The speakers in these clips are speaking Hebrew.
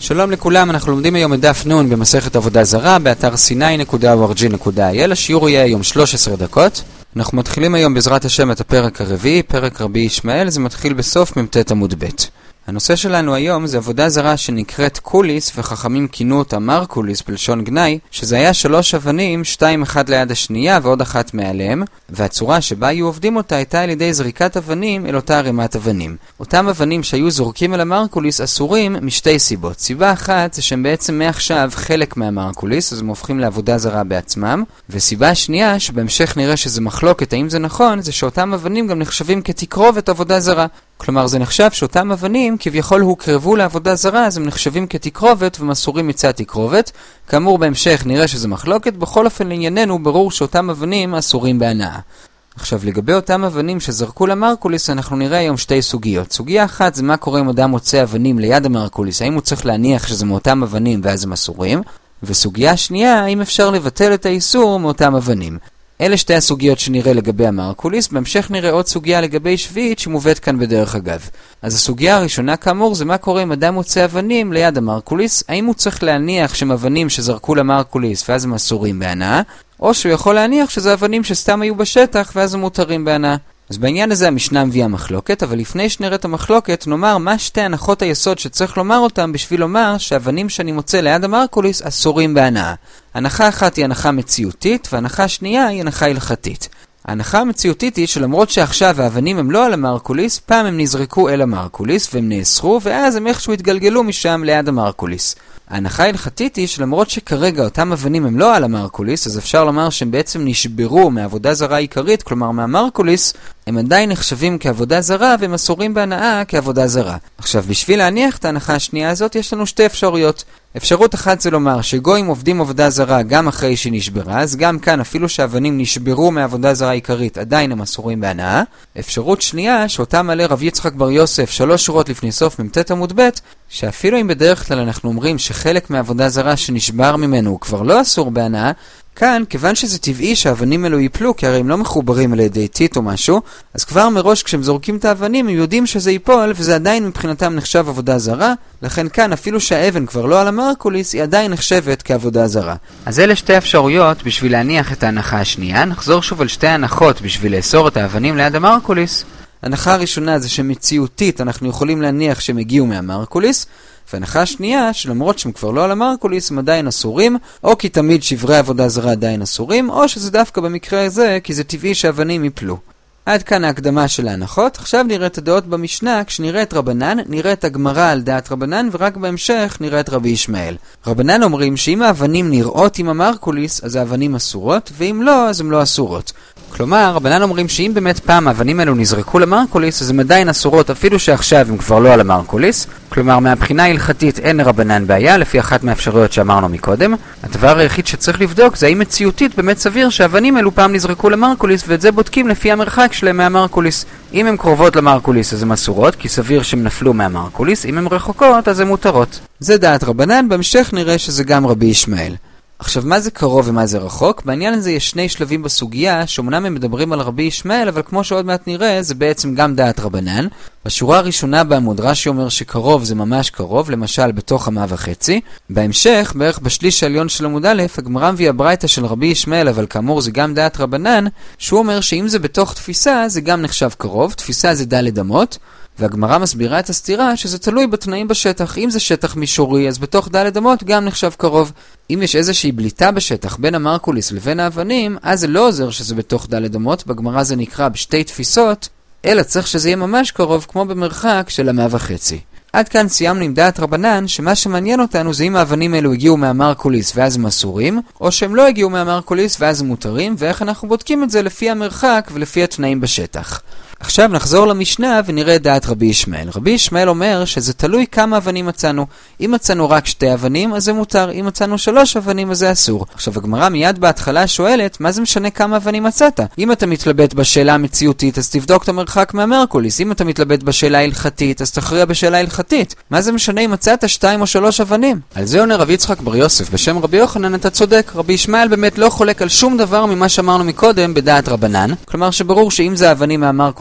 שלום לכולם, אנחנו לומדים היום את דף נ' במסכת עבודה זרה באתר sinai.org.il. השיעור יהיה היום 13 דקות. אנחנו מתחילים היום בעזרת השם את הפרק הרביעי, פרק רבי ישמעאל. זה מתחיל בסוף מ"ט עמוד ב'. הנושא שלנו היום זה עבודה זרה שנקראת קוליס, וחכמים כינו אותה מרקוליס בלשון גנאי, שזה היה 3 אבנים, 2 אחד ליד השנייה ועוד אחת מעליהם, והצורה שבה היו עובדים אותה הייתה על ידי זריקת אבנים אל אותה ערימת אבנים. אותם אבנים שהיו זורקים אל המרקוליס אסורים משתי סיבות. סיבה אחת זה שהם בעצם מעכשיו חלק מהמרקוליס, אז הם הופכים לעבודה זרה בעצמם, וסיבה שנייה שבהמשך נראה שזה מחלוקת האם זה נכון, זה שאותם אבנים גם נחשבים כתקרובת עבודה זרה. כלומר זה נחשב שאותם אבנים כביכול הוקרבו לעבודה זרה, אז הם נחשבים כתקרובת ומסורים מצד תקרובת. כאמור בהמשך נראה שזה מחלוקת, בכל אופן לענייננו ברור שאותם אבנים אסורים בהנאה. עכשיו לגבי אותם אבנים שזרקו למרקוליס אנחנו נראה היום 2 סוגיות. סוגיה אחת זה מה קורה אם אדם מוצא אבנים ליד המרקוליס, האם הוא צריך להניח שזה מאותם אבנים ואז הם אסורים, וסוגיה שנייה האם אפשר לבטל את האיסור מאותם אבנים. אלה 2 הסוגיות שנראה לגבי המרקוליס. בהמשך נראה עוד סוגיה לגבי שביעית שמובאת כאן בדרך אגב. אז הסוגיה הראשונה כאמור זה מה קורה אם אדם מוצא אבנים ליד המרקוליס, האם הוא צריך להניח שהם אבנים שזרקו למרקוליס ואז הם אסורים בהנאה, או שהוא יכול להניח שזה אבנים שסתם היו בשטח ואז הם מותרים בהנאה. אז בעניין הזה המשנה מביאה מחלוקת, אבל לפני שנראה את המחלוקת נאמר מה 2 הנחות היסוד שצריך לומר אותם בשביל לומר שהאבנים שאני מוצא ליד המרקוליס אסורים בהנאה. הנחה אחת היא הנחה מציאותית, והנחה שנייה היא הנחה הלכתית. ההנחה המציאותית היא שלמרות שעכשיו האבנים הם לא על המרקוליס, פעם הם נזרקו אל המרקוליס והם נאסרו, ואז הם איכשהו התגלגלו משם ליד המרקוליס. ההנחה ההלכתית היא שלמרות שכרגע אותם אבנים הם לא על המרקוליס, אז אפשר לומר שהם בעצם נשברו מעבודה זרה עיקרית, כלומר מהמרקוליס, הם עדיין נחשבים כעבודה זרה והם אסורים בהנאה כעבודה זרה. עכשיו בשביל להניח את ההנחה השנייה הזאת יש לנו 2 אפשרויות. אפשרות אחת זה לומר שגויים עובדים עבודה זרה גם אחרי שהיא נשברה, אז גם כאן אפילו שהאבנים נשברו מעבודה זרה עיקרית עדיין הם אסורים בהנאה. אפשרות שנייה שאותה מעלה רב יצחק בר יוסף 3 שורות לפני סוף מ"ט עמוד ב', שאפילו אם בדרך כלל אנחנו אומרים שחלק מעבודה זרה שנשבר ממנו הוא כבר לא אסור בהנאה, כאן, כיוון שזה טבעי שהאבנים אלו ייפלו, כי הרי הם לא מחוברים על ידי טיט או משהו, אז כבר מראש כשהם זורקים את האבנים הם יודעים שזה ייפול, וזה עדיין מבחינתם נחשב עבודה זרה, לכן כאן אפילו שהאבן כבר לא על המרקוליס, היא עדיין נחשבת כעבודה זרה. אז אלה 2 אפשרויות בשביל להניח את ההנחה השנייה. נחזור שוב על 2 הנחות בשביל לאסור את האבנים ליד המרקוליס. הנחה הראשונה זה שמציאותית אנחנו יכולים להניח שהם הגיעו מהמרקוליס, והנחה השנייה שלמרות שהם כבר לא על המרקוליס הם עדיין אסורים, או כי תמיד שברי עבודה זרה עדיין אסורים, או שזה דווקא במקרה הזה כי זה טבעי שאבנים ייפלו. עד כאן ההקדמה של ההנחות. עכשיו נראה את הדעות במשנה. כשנראה את רבנן נראה את הגמרא על דעת רבנן, ורק בהמשך נראה את רבי ישמעאל. רבנן אומרים שאם האבנים נראות עם המרקוליס אז האבנים אסורות, ואם לא אז הן לא אסורות. כלומר, רבנן אומרים שאם באמת פעם האבנים האלו נזרקו למרקוליס, אז הן עדיין אסורות אפילו שעכשיו הם כבר לא על המרקוליס. כלומר, מהבחינה ההלכתית אין רבנן בעיה, לפי אחת מהאפשרויות שאמרנו מקודם. הדבר היחיד שצריך לבדוק זה האם מציאותית באמת סביר שהאבנים האלו פעם נזרקו למרקוליס, ואת זה בודקים לפי המרחק שלהם מהמרקוליס. אם הן קרובות למרקוליס אז הן אסורות, כי סביר שהן נפלו מהמרקוליס. אם הן רחוקות אז הן מותרות. זה דעת רבנן, בהמשך נראה שזה גם רבי ישמעאל. עכשיו מה זה קרוב ומה זה רחוק? בעניין הזה יש 2 שלבים בסוגיה שאומנם הם מדברים על רבי ישמעאל, אבל כמו שעוד מעט נראה זה בעצם גם דעת רבנן. בשורה הראשונה בעמוד רש"י אומר שקרוב זה ממש קרוב, למשל בתוך 1.5 מטר. בהמשך בערך בשליש העליון של עמוד א' הגמרא מביאה ברייתא של רבי ישמעאל, אבל כאמור זה גם דעת רבנן, שהוא אומר שאם זה בתוך תפיסה זה גם נחשב קרוב. תפיסה זה ד' אמות, והגמרא מסבירה את הסתירה שזה תלוי בתנאים בשטח. אם זה שטח מישורי אז בתוך ד' אמות גם נחשב קרוב. אם יש איזושהי בליטה בשטח בין המרקוליס לבין האבנים, אז זה לא עוזר שזה בתוך ד' אמות. בגמרא זה נקרא ב2 תפיסות, אלא צריך שזה יהיה ממש קרוב כמו במרחק של 1.5 מטר. עד כאן סיימנו עם דעת רבנן, שמה שמעניין אותנו זה אם האבנים האלו הגיעו מהמרקוליס ואז הם אסורים, או שהם לא הגיעו מהמרקוליס ואז הם מותרים, ואיך אנחנו בודקים את זה לפי המרחק ולפי התנאים בשטח. עכשיו נחזור למשנה ונראה את דעת רבי ישמעאל. רבי ישמעאל אומר שזה תלוי כמה אבנים מצאנו. אם מצאנו רק 2 אבנים אז זה מותר, אם מצאנו 3 אבנים אז זה אסור. עכשיו הגמרא מיד בהתחלה שואלת מה זה משנה כמה אבנים מצאת? אם אתה מתלבט בשאלה המציאותית אז תבדוק את המרחק מהמרקוליס, אם אתה מתלבט בשאלה ההלכתית אז תכריע בשאלה ההלכתית. מה זה משנה אם מצאת 2 או 3 אבנים? על זה עונה רב יצחק בר יוסף בשם רבי יוחנן, אתה צודק, רבי ישמעאל באמת לא חולק על שום דבר ממה שאמרנו מקודם בדעת רבנן, כלומר שברור שאם זה אבנים מהמרקוליס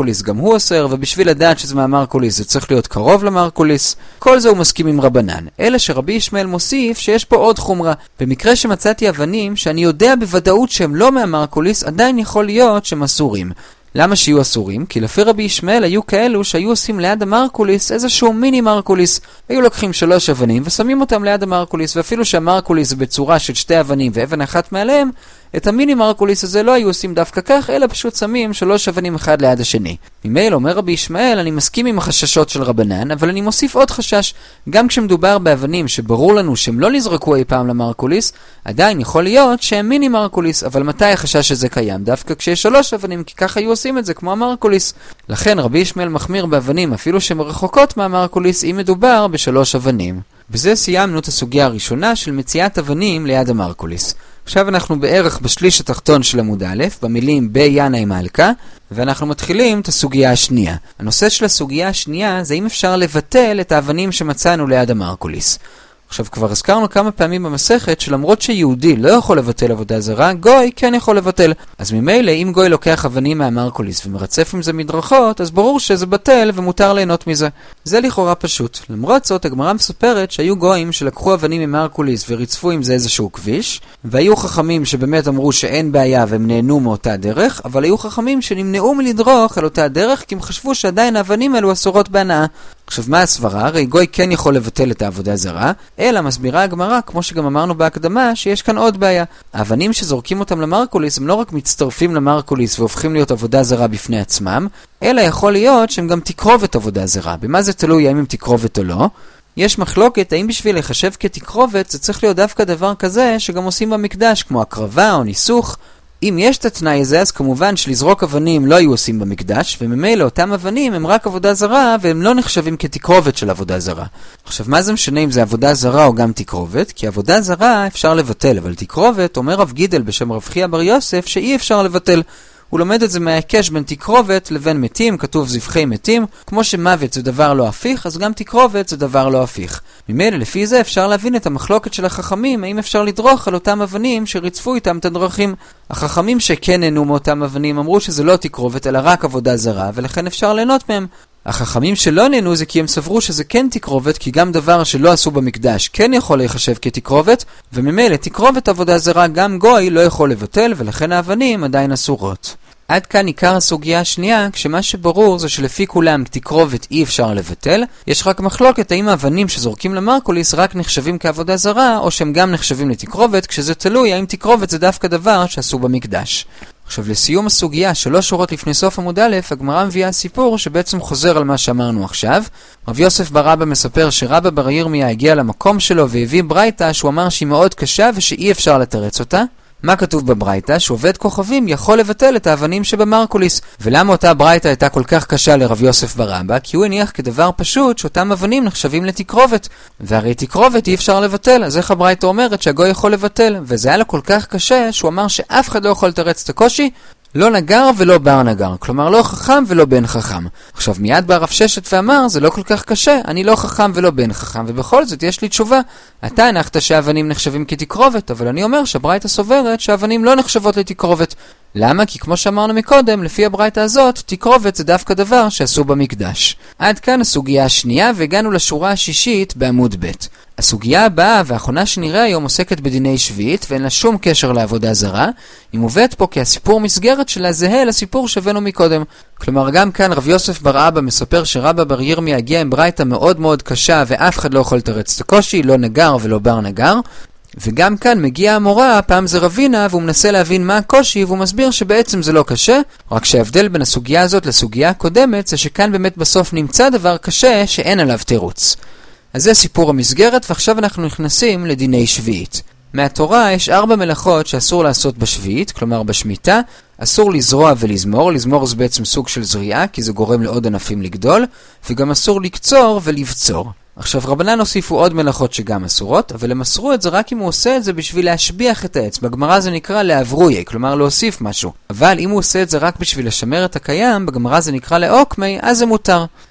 מהמרקוליס גם הוא אוסר, ובשביל לדעת שזה מהמרקוליס זה צריך להיות קרוב למרקוליס. כל זה הוא מסכים עם רבנן. אלא שרבי ישמעאל מוסיף שיש פה עוד חומרה. במקרה שמצאתי אבנים שאני יודע בוודאות שהם לא מהמרקוליס, עדיין יכול להיות שהם אסורים. למה שיהיו אסורים? כי לפי רבי ישמעאל היו כאלו שהיו עושים ליד המרקוליס איזשהו מיני מרקוליס. היו לוקחים 3 אבנים ושמים אותם ליד המרקוליס, ואפילו שהמרקוליס זה בצורה של 2 אבנים ואבן אחת מעליהם, את המיני מרקוליס הזה לא היו עושים דווקא כך, אלא פשוט שמים 3 אבנים אחד ליד השני. ממילא אומר רבי ישמעאל, אני מסכים עם החששות של רבנן, אבל אני מוסיף עוד חשש. גם כשמדובר באבנים שברור לנו שהם לא נזרקו אי פעם למרקוליס, עדיין יכול להיות שהם מיני מרקוליס. אבל מתי החשש הזה קיים? דווקא כשיש 3 אבנים, כי ככה היו עושים את זה כמו המרקוליס. לכן רבי ישמעאל מחמיר באבנים אפילו שהן רחוקות מהמרקוליס אם מדובר ב3 אבנים. בזה סיימנו את הסוגיה הראשונה של מציאת אבנים ליד המרקוליס. עכשיו אנחנו בערך בשליש התחתון של עמוד א', במילים בינאי מלכה, ואנחנו מתחילים את הסוגיה השנייה. הנושא של הסוגיה השנייה זה אם אפשר לבטל את האבנים שמצאנו ליד המרקוליס. עכשיו כבר הזכרנו כמה פעמים במסכת שלמרות שיהודי לא יכול לבטל עבודה זרה, גוי כן יכול לבטל. אז ממילא אם גוי לוקח אבנים מהמרקוליס ומרצף עם זה מדרכות, אז ברור שזה בטל ומותר ליהנות מזה. זה לכאורה פשוט. למרות זאת הגמרא מספרת שהיו גויים שלקחו אבנים ממרקוליס וריצפו עם זה איזשהו כביש, והיו חכמים שבאמת אמרו שאין בעיה והם נהנו מאותה דרך, אבל היו חכמים שנמנעו מלדרוך על אותה דרך כי הם חשבו שעדיין האבנים האלו אסורות בהנאה. עכשיו מה הסברה? הרי גוי כן יכול לבטל את העבודה זרה, אלא מסבירה הגמרא, כמו שגם אמרנו בהקדמה, שיש כאן עוד בעיה. האבנים שזורקים אותם למרקוליס הם לא רק מצטרפים למרקוליס והופכים להיות עבודה זרה בפני עצמם, אלא יכול להיות שהם גם תקרובת עבודה זרה. במה זה תלוי, האם הם תקרובת או לא? יש מחלוקת האם בשביל לחשב כתקרובת זה צריך להיות דווקא דבר כזה שגם עושים במקדש, כמו הקרבה או ניסוך. אם יש את התנאי הזה, אז כמובן שלזרוק אבנים לא היו עושים במקדש, וממילא אותם אבנים הם רק עבודה זרה, והם לא נחשבים כתקרובת של עבודה זרה. עכשיו, מה זה משנה אם זה עבודה זרה או גם תקרובת? כי עבודה זרה אפשר לבטל, אבל תקרובת, אומר רב גידל בשם רב חייא בר יוסף, שאי אפשר לבטל. הוא לומד את זה מההיקש בין תקרובת לבין מתים, כתוב זבחי מתים. כמו שמוות זה דבר לא הפיך, אז גם תקרובת זה דבר לא הפיך. ממילא לפי זה אפשר להבין את המחלוקת של החכמים, האם אפשר לדרוך על אותם אבנים שריצפו איתם את הדרכים. החכמים שכן נהנו מאותם אבנים אמרו שזה לא תקרובת אלא רק עבודה זרה, ולכן אפשר ליהנות מהם. החכמים שלא נהנו זה כי הם סברו שזה כן תקרובת, כי גם דבר שלא עשו במקדש כן יכול להיחשב כתקרובת, וממילא תקרובת עבודה זרה גם גוי לא יכול לבטל, ולכן האבנים עדיין אסורות. עד כאן עיקר הסוגיה השנייה, כשמה שברור זה שלפי כולם תקרובת אי אפשר לבטל. יש רק מחלוקת האם האבנים שזורקים למרקוליס רק נחשבים כעבודה זרה, או שהם גם נחשבים לתקרובת, כשזה תלוי האם תקרובת זה דווקא דבר שעשו במקדש. עכשיו לסיום הסוגיה, 3 שורות לפני סוף עמוד א', הגמרא מביאה סיפור שבעצם חוזר על מה שאמרנו עכשיו. רב יוסף בר אבא מספר שרבא בר ירמיה הגיע למקום שלו והביא ברייתא שהוא אמר שהיא מאוד קשה ושאי אפשר לתרץ אותה. מה כתוב בברייתא? שעובד כוכבים יכול לבטל את האבנים שבמרקוליס. ולמה אותה ברייתא הייתה כל כך קשה לרב יוסף בר אבא? כי הוא הניח כדבר פשוט שאותם אבנים נחשבים לתקרובת. והרי תקרובת אי אפשר לבטל. אז איך הברייתא אומרת שהגוי יכול לבטל? וזה היה לו כל כך קשה שהוא אמר שאף אחד לא יכול לתרץ את הקושי, לא נגר ולא בר נגר, כלומר לא חכם ולא בן חכם. עכשיו מיד בא רב ששת ואמר, זה לא כל כך קשה, אני לא חכם ולא בן חכם, ובכל זאת יש לי תשובה. אתה הנחת שהאבנים נחשבים כתקרובת, אבל אני אומר שהברייתא סוברת שהאבנים לא נחשבות לתקרובת. למה? כי כמו שאמרנו מקודם, לפי הברייתא הזאת, תקרובת זה דווקא דבר שעשו במקדש. עד כאן הסוגיה השנייה, והגענו לשורה השישית בעמוד ב'. הסוגיה הבאה והאחרונה שנראה היום עוסקת בדיני שביעית, ואין לה שום קשר לעבודה זרה. היא מובאת פה כי הסיפור מסגרת שלה זהה לסיפור שהבאנו מקודם. כלומר גם כאן רב יוסף בר אבא מספר שרבא בר ירמיה הגיע עם ברייתא מאוד מאוד קשה, ואף אחד לא יכול לתרץ את הקושי, לא נגר ולא בר נגר. וגם כאן מגיע המורה, פעם זה רבינה, והוא מנסה להבין מה הקושי, והוא מסביר שבעצם זה לא קשה, רק שההבדל בין הסוגיה הזאת לסוגיה הקודמת, זה שכאן באמת בסוף נמצא דבר קשה שאין עליו תירוץ. אז זה סיפור המסגרת, ועכשיו אנחנו נכנסים לדיני שביעית. מהתורה יש 4 מלאכות שאסור לעשות בשביעית, כלומר בשמיטה. אסור לזרוע ולזמור, לזמור זה בעצם סוג של זריעה, כי זה גורם לעוד ענפים לגדול, וגם אסור לקצור ולבצור. עכשיו רבנן הוסיפו עוד מלאכות שגם אסורות, אבל הם אסרו את זה רק אם הוא עושה את זה בשביל להשביח את העץ. בגמרא זה נקרא להברוי, כלומר להוסיף משהו. אבל אם הוא עושה את זה רק בשביל לשמר את הקיים, בגמרא זה נקרא לעוקמי, אז זה מותר.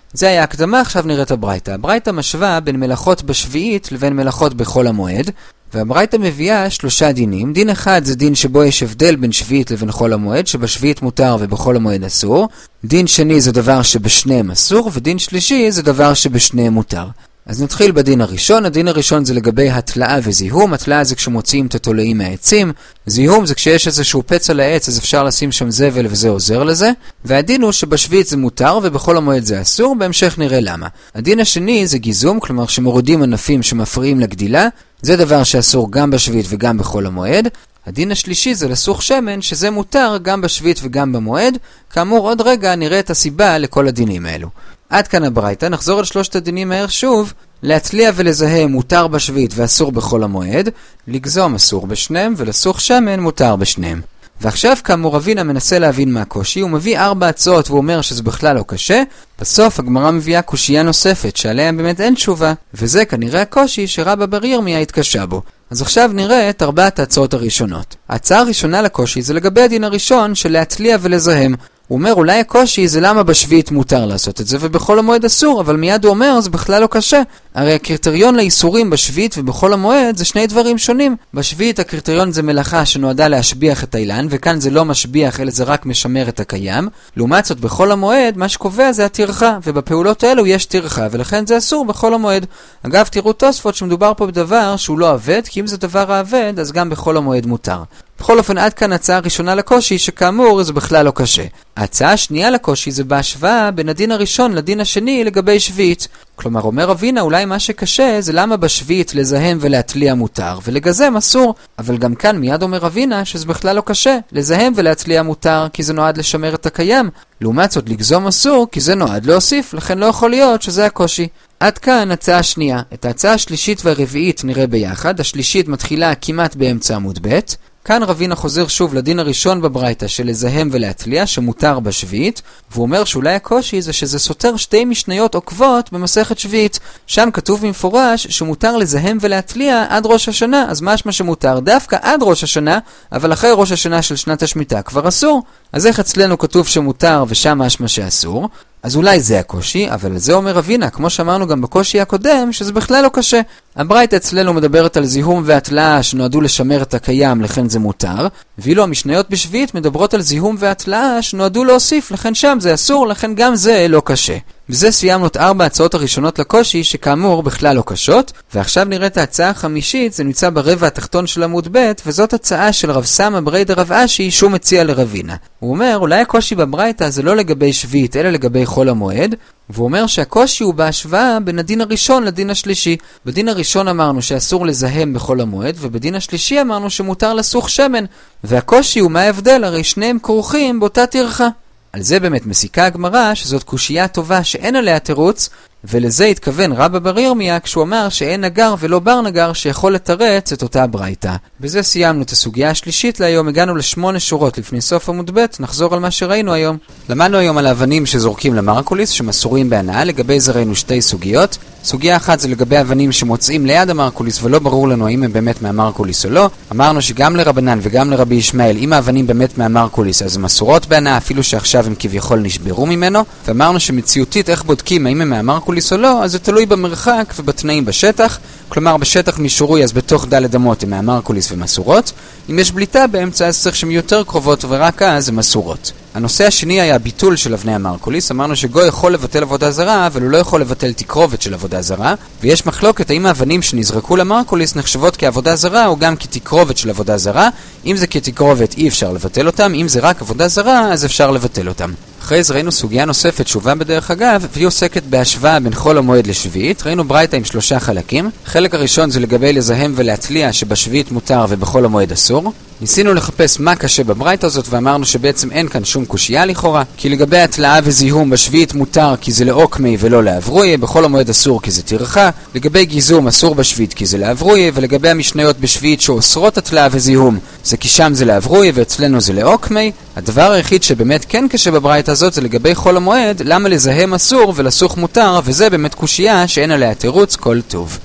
זה היה הקדמה, עכשיו נראה את הברייתא. הברייתא משווה בין מלאכות בשביעית לבין מלאכות בחול המועד, והברייתא מביאה 3 דינים. דין אחד זה דין שבו יש הבדל בין שביעית לבין חול המועד, שבשביעית מותר ובחול המועד אסור. דין שני זה דבר שבשניהם אסור, ודין שלישי זה דבר שבשניהם מותר. אז נתחיל בדין הראשון. הדין הראשון זה לגבי התלאה וזיהום. התלאה זה כשמוציאים את התולעים מהעצים. זיהום זה כשיש איזשהו פצע לעץ, אז אפשר לשים שם זבל וזה עוזר לזה. והדין הוא שבשביעית זה מותר ובחול המועד זה אסור. בהמשך נראה למה. הדין השני זה גיזום, כלומר שמורידים ענפים שמפריעים לגדילה. זה דבר שאסור גם בשביעית וגם בחול המועד. הדין השלישי זה לסוך שמן, שזה מותר גם בשביעית וגם במועד. כאמור, עוד רגע נראה את הסיבה לכל הדינים האלו. עד כאן הברייתא. נחזור על 3 הדינים מהר שוב. להטליע ולזהם מותר בשביעית ואסור בחול המועד, לגזום אסור בשניהם, ולסוך שמן מותר בשניהם. ועכשיו כאמור רבינה מנסה להבין מה הקושי. הוא מביא 4 הצעות והוא אומר שזה בכלל לא קשה. בסוף הגמרא מביאה קושייה נוספת שעליה באמת אין תשובה, וזה כנראה הקושי שרבא בר ירמיה התקשה בו. אז עכשיו נראה את 4 ההצעות הראשונות. ההצעה הראשונה לקושי זה לגבי הדין הראשון של להטליע ולזהם. הוא אומר אולי הקושי זה למה בשביעית מותר לעשות את זה ובחול המועד אסור, אבל מיד הוא אומר זה בכלל לא קשה. הרי הקריטריון לאיסורים בשביעית ובחול המועד זה 2 דברים שונים. בשביעית הקריטריון זה מלאכה שנועדה להשביח את האילן, וכאן זה לא משביח אלא זה רק משמר את הקיים. לעומת זאת בחול המועד מה שקובע זה הטרחה, ובפעולות האלו יש טרחה ולכן זה אסור בחול המועד. אגב תראו תוספות שמדובר פה בדבר שהוא לא עבד, כי אם זה דבר העבד אז גם בחול המועד מותר. בכל אופן עד כאן הצעה ראשונה לקושי שכאמור זה בכלל לא קשה. ההצעה השנייה לקושי זה בהשוואה בין הדין הראשון לדין השני לגבי שביעית. כלומר אומר רבינה אולי מה שקשה זה למה בשביעית לזהם ולהטליע מותר ולגזם אסור, אבל גם כאן מיד אומר רבינה שזה בכלל לא קשה. לזהם ולהטליע מותר כי זה נועד לשמר את הקיים, לעומת זאת לגזום אסור כי זה נועד להוסיף, לכן לא יכול להיות שזה הקושי. עד כאן הצעה שנייה. את ההצעה השלישית והרביעית נראה ביחד. השלישית מתחילה כמעט באמצע עמוד ב'. כאן רבינה חוזר שוב לדין הראשון בברייתא של לזהם ולהטליע שמותר בשביעית, והוא אומר שאולי הקושי זה שזה סותר 2 משניות עוקבות במסכת שביעית. שם כתוב במפורש שמותר לזהם ולהטליע עד ראש השנה, אז משמע שמותר דווקא עד ראש השנה, אבל אחרי ראש השנה של שנת השמיטה כבר אסור. אז איך אצלנו כתוב שמותר ושם משמע שאסור? אז אולי זה הקושי, אבל על זה אומר רבינה, כמו שאמרנו גם בקושי הקודם, שזה בכלל לא קשה. הברייתא אצלנו מדברת על זיהום והטלאה שנועדו לשמר את הקיים, לכן זה מותר, ואילו המשניות בשביעית מדברות על זיהום והטלאה שנועדו להוסיף, לכן שם זה אסור, לכן גם זה לא קשה. בזה סיימנו את 4 ההצעות הראשונות לקושי, שכאמור בכלל לא קשות, ועכשיו נראה את ההצעה החמישית, זה נמצא ברבע התחתון של עמוד ב', וזאת הצעה של רב סמא בריידא רב אשי, שהוא מציע לרבינה. הוא אומר, אולי הקושי בברייתא זה לא לגבי שביעית, אלא לגבי חול המועד, והוא אומר שהקושי הוא בהשוואה בין הדין הראשון לדין השלישי. בדין הראשון אמרנו שאסור לזהם בחול המועד, ובדין השלישי אמרנו שמותר לסוך שמן, והקושי הוא מה ההבדל, הרי שניהם כרוכים באותה טרחה. על זה באמת מסיקה הגמרא שזאת קושייה טובה שאין עליה תירוץ, ולזה התכוון רבא בר ירמיה כשהוא אמר שאין נגר ולא בר נגר שיכול לתרץ את אותה ברייתא. בזה סיימנו את הסוגיה השלישית להיום, הגענו ל8 שורות לפני סוף עמוד ב', נחזור על מה שראינו היום. למדנו היום על האבנים שזורקים למרקוליס שמסורים בהנאה, לגבי זה ראינו 2 סוגיות. סוגיה אחת זה לגבי אבנים שמוצאים ליד המרקוליס ולא ברור לנו האם הם באמת מהמרקוליס או לא. אמרנו שגם לרבנן וגם לרבי ישמעאל, אם האבנים באמת מהמרקוליס אז הן מסורות בהנאה אפילו שעכשיו הם כביכול נשברו ממנו. ואמרנו שמציאותית איך בודקים האם הם מהמרקוליס או לא, אז זה תלוי במרחק ובתנאים בשטח. כלומר בשטח מישורוי אז בתוך ד' אמות הם מהמרקוליס ומסורות. אם יש בליטה באמצע אז צריך שהן יותר קרובות ורק אז הן מסורות. הנושא השני היה ביטול של אבני המרקוליס. אמרנו שגוי יכול לבטל עבודה זרה, אבל הוא לא יכול לבטל תקרובת של עבודה זרה. ויש מחלוקת האם האבנים שנזרקו למרקוליס נחשבות כעבודה זרה או גם כתקרובת של עבודה זרה. אם זה כתקרובת אי אפשר לבטל אותם, אם זה רק עבודה זרה אז אפשר לבטל אותם. אחרי זה ראינו סוגיה נוספת שובה בדרך אגב, והיא עוסקת בהשוואה בין חול המועד לשביעית. ראינו ברייתא עם 3 חלקים. חלק הראשון זה לגבי לזהם ולהטליע שבשביעית מותר ובחול המועד אסור. ניסינו לחפש מה קשה בברייתא הזאת ואמרנו שבעצם אין כאן שום קושייה לכאורה, כי לגבי הטלאה וזיהום בשביעית מותר כי זה לעוקמי ולא לעברוי, בחול המועד אסור כי זה טרחה, לגבי גיזום אסור בשביעית כי זה לעברוי, ולגבי המשניות בשביעית שאוסרות הטלאה וזיהום זה כי שם זה לעברוי ואצלנו זה לעוקמי. הדבר היחיד שבאמת כן קשה בברייתא הזאת זה לגבי חול המועד, למה לזהם אסור ולסוך מותר, וזה באמת קושייה שאין עליה תירוץ כל טוב.